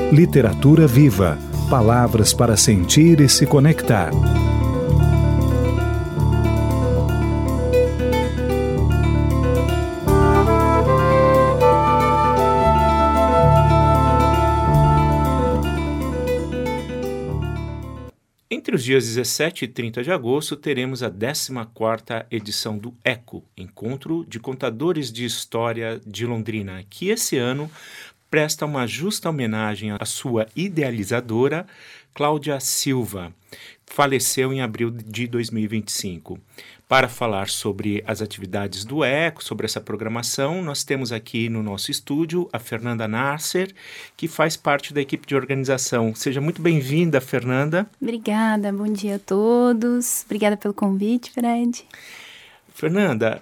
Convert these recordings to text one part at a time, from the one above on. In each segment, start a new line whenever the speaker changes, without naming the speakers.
Literatura Viva. Palavras para sentir e se conectar.
Entre os dias 17 e 30 de agosto, teremos a 14ª edição do ECO, Encontro de Contadores de História de Londrina, que esse ano presta uma justa homenagem à sua idealizadora, Cláudia Silva. Faleceu em abril de 2025. Para falar sobre as atividades do ECO, sobre essa programação, nós temos aqui no nosso estúdio a Fernanda Nasser, que faz parte da equipe de organização. Seja muito bem-vinda, Fernanda.
Obrigada, bom dia a todos. Obrigada pelo convite, Fred.
Fernanda,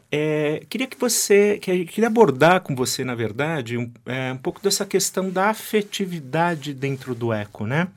queria abordar com você, na verdade, um pouco dessa questão da afetividade dentro do ECO, né?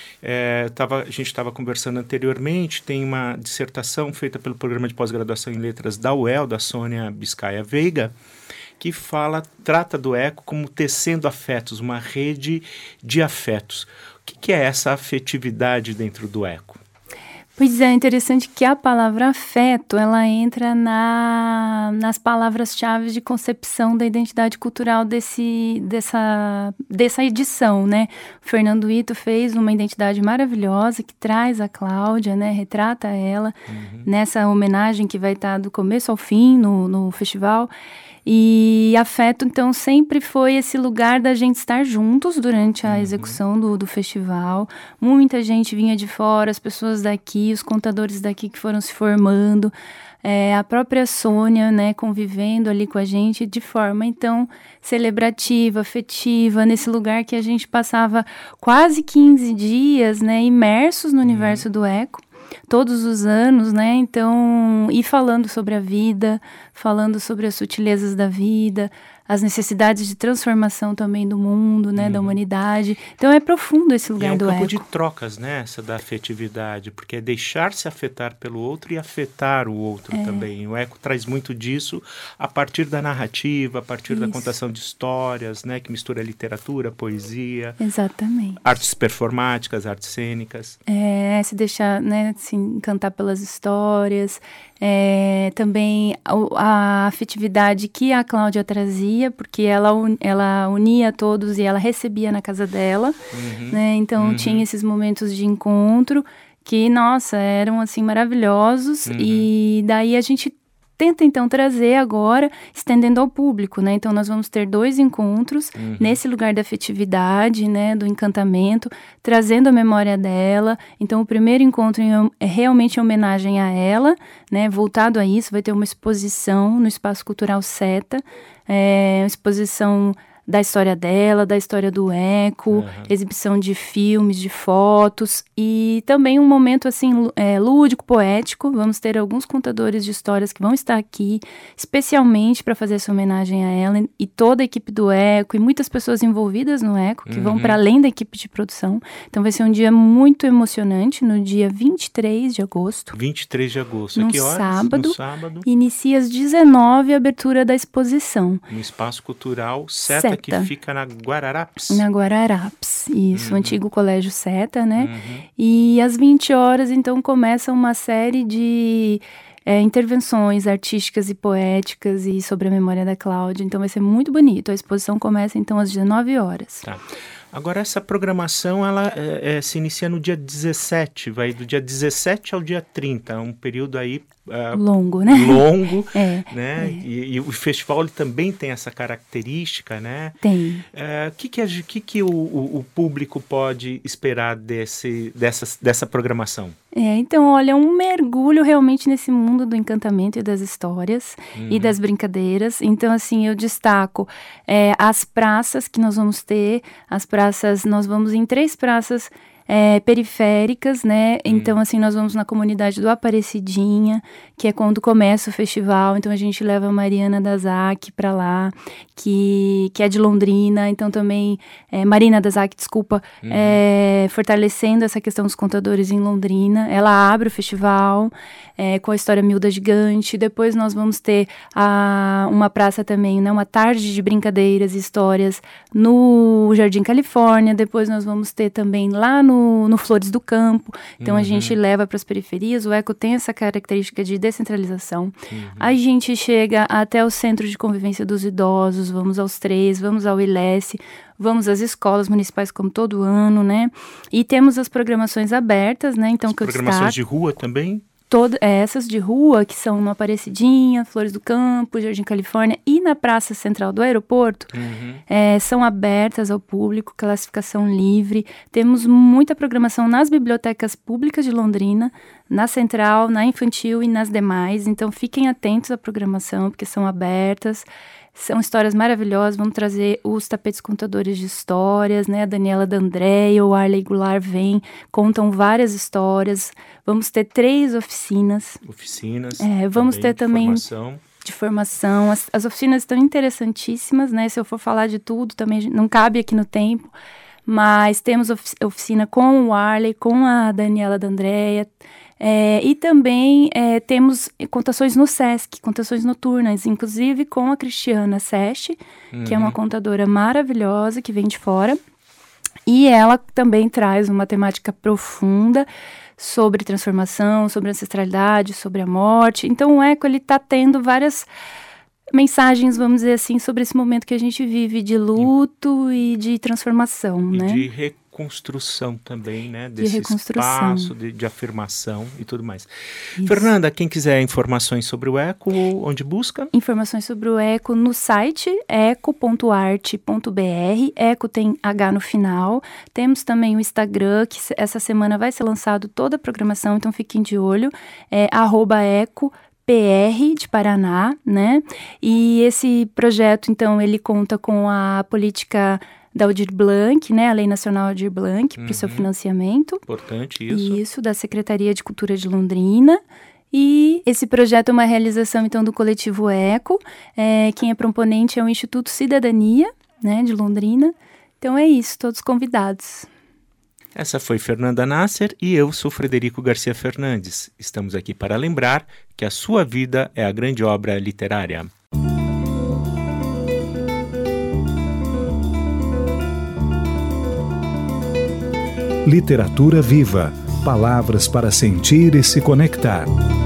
A gente estava conversando anteriormente, tem uma dissertação feita pelo Programa de Pós-Graduação em Letras da UEL, da Sônia Biscaia Veiga, que trata do ECO como tecendo afetos, uma rede de afetos. O que é essa afetividade dentro do ECO?
Pois é, interessante que a palavra afeto, ela entra nas palavras-chave de concepção da identidade cultural dessa edição, né? O Fernando Ito fez uma identidade maravilhosa que traz a Cláudia, né? Retrata ela nessa homenagem que vai estar do começo ao fim no festival. E afeto, então, sempre foi esse lugar da gente estar juntos durante a execução do festival. Muita gente vinha de fora, as pessoas daqui, os contadores daqui que foram se formando, a própria Sônia, né, convivendo ali com a gente de forma, então, celebrativa, afetiva, nesse lugar que a gente passava quase 15 dias, né, imersos no universo do ECO. Todos os anos, né, então, e falando sobre a vida, falando sobre as sutilezas da vida, as necessidades de transformação também do mundo, né, da humanidade. Então é profundo esse lugar do ECO.
É um campo de trocas, né, essa da afetividade, porque é deixar-se afetar pelo outro e afetar o outro também. O ECO traz muito disso a partir da narrativa, a partir da contação de histórias, né, que mistura literatura, poesia.
Exatamente.
Artes performáticas, artes cênicas.
Se deixar, né, se encantar pelas histórias. Também a afetividade que a Cláudia trazia, porque ela unia todos e ela recebia na casa dela, né? Então tinha esses momentos de encontro que, nossa, eram assim maravilhosos, e daí a gente tenta então trazer agora, estendendo ao público, né? Então nós vamos ter 2 encontros nesse lugar da afetividade, né? Do encantamento, trazendo a memória dela. Então o primeiro encontro é realmente em homenagem a ela, né? Voltado a isso, vai ter uma exposição no Espaço Cultural Seta, uma exposição da história dela, da história do ECO, exibição de filmes, de fotos, e também um momento assim lúdico, poético. Vamos ter alguns contadores de histórias que vão estar aqui, especialmente para fazer essa homenagem a ela, e toda a equipe do ECO, e muitas pessoas envolvidas no ECO, que vão para além da equipe de produção. Então vai ser um dia muito emocionante, no dia 23 de agosto.
23 de agosto.
No
que horas?
Sábado.
No sábado.
Inicia às 19h a abertura da exposição.
No Espaço Cultural Seta. Que fica na Guararapes.
Na Guararapes, isso, o antigo Colégio Seta, né? E às 20 horas, então, começa uma série de intervenções artísticas e poéticas e sobre a memória da Cláudia. Então vai ser muito bonito. A exposição começa, então, às 19 horas.
Tá. Agora, essa programação, ela se inicia no dia 17, vai do dia 17 ao dia 30, um período aí...
longo, né?
Longo, né? E o festival ele também tem essa característica, né?
Tem.
O que o público pode esperar dessa programação?
Então, olha, um mergulho realmente nesse mundo do encantamento e das histórias e das brincadeiras. Então, assim, eu destaco as praças que nós vamos ter. Nós vamos em 3 praças periféricas, né? Então, assim, nós vamos na comunidade do Aparecidinha, que é quando começa o festival. Então, a gente leva a Mariana Dazak para lá, que é de Londrina. Então, também, Marina Dazak, desculpa, fortalecendo essa questão dos contadores em Londrina. Ela abre o festival com a história Miúda Gigante. Depois, nós vamos ter uma praça também, né? Uma tarde de brincadeiras e histórias no Jardim Califórnia. Depois, nós vamos ter também lá no Flores do Campo. Então, a gente leva para as periferias. O ECO tem essa característica de descentralização. A gente chega até o Centro de Convivência dos Idosos, vamos aos 3, vamos ao ILES, vamos às escolas municipais como todo ano, né? E temos as programações abertas, né? Então,
as programações de rua também?
Essas de rua, que são no Aparecidinha, Flores do Campo, Jardim Califórnia e na Praça Central do Aeroporto, são abertas ao público, classificação livre. Temos muita programação nas bibliotecas públicas de Londrina, na Central, na Infantil e nas demais. Então, fiquem atentos à programação, porque são abertas. São histórias maravilhosas, vamos trazer os tapetes contadores de histórias, né? A Daniela D'Andrea, o Arley Goulart contam várias histórias. Vamos ter 3 oficinas. Vamos ter também de formação. As oficinas estão interessantíssimas, né? Se eu for falar de tudo, também não cabe aqui no tempo. Mas temos oficina com o Arley, com a Daniela D'Andrea. E também temos contações no Sesc, contações noturnas, inclusive com a Cristiana Seste, que é uma contadora maravilhosa, que vem de fora. E ela também traz uma temática profunda sobre transformação, sobre ancestralidade, sobre a morte. Então o ECO está tendo várias mensagens, vamos dizer assim, sobre esse momento que a gente vive de luto e de transformação, né?
De reconstrução também, né? Desse espaço de afirmação e tudo mais. Isso. Fernanda, quem quiser informações sobre o ECO, onde busca?
Informações sobre o ECO no site eco.arte.br. ECO tem H no final. Temos também o Instagram, que essa semana vai ser lançado toda a programação, então fiquem de olho. @ECO PR de Paraná, né? E esse projeto, então, ele conta com a política da Aldir Blanc, né? A Lei Nacional Aldir Blanc, para o seu financiamento.
Importante isso.
Isso, da Secretaria de Cultura de Londrina. E esse projeto é uma realização, então, do Coletivo ECO. Quem é proponente é o Instituto Cidadania, né? De Londrina. Então, é isso, todos convidados.
Essa foi Fernanda Nasser e eu sou Frederico Garcia Fernandes. Estamos aqui para lembrar que a sua vida é a grande obra literária.
Literatura viva. Palavras para sentir e se conectar.